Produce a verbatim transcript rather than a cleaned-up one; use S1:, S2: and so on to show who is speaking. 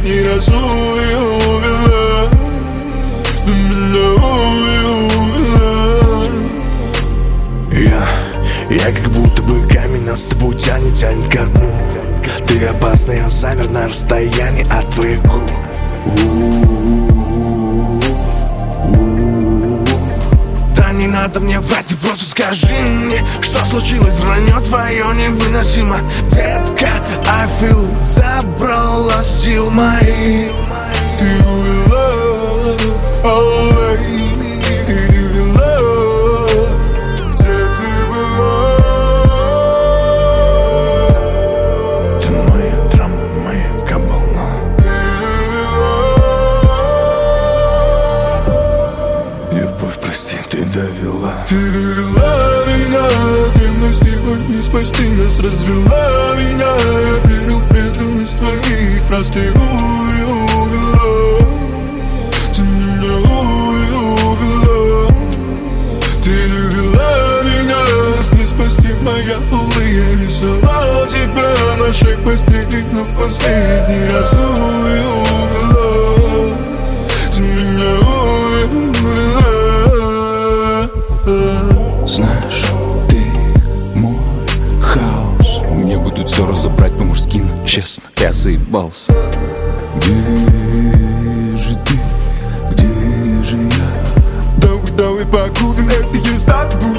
S1: последний раз увела. Ты меня увела.
S2: Я, я как будто бы камень, нас с тобой тянет, тянет ко дну. Ты опасный, я замер на расстоянии от твоих губ. Да не надо мне врать, ты просто скажи мне, что случилось, вранье твое невыносимо. Детка, I feel it, забрала сил моих.
S1: Ты увела, ой, ты увела. Где ты была?
S2: Ты моя драма, моя кабала.
S1: Ты увела.
S2: Любовь, прости, ты довела.
S1: Ты довела меня, ревность его не спасти. Нас развела меня, я верил в преданность твоих фраз. Ты увела. Ты меня увела. Ты довела меня, нас не спасти. Моя пылы, я рисовал тебя на нашей постели, но в последний раз увела. Ты меня увела.
S3: Знаешь, ты мой хаос. Мне будут все разобрать по-мужски, но честно, я заебался. Где же ты, где же я?
S1: Давай, давай погубим, это езда, ты будешь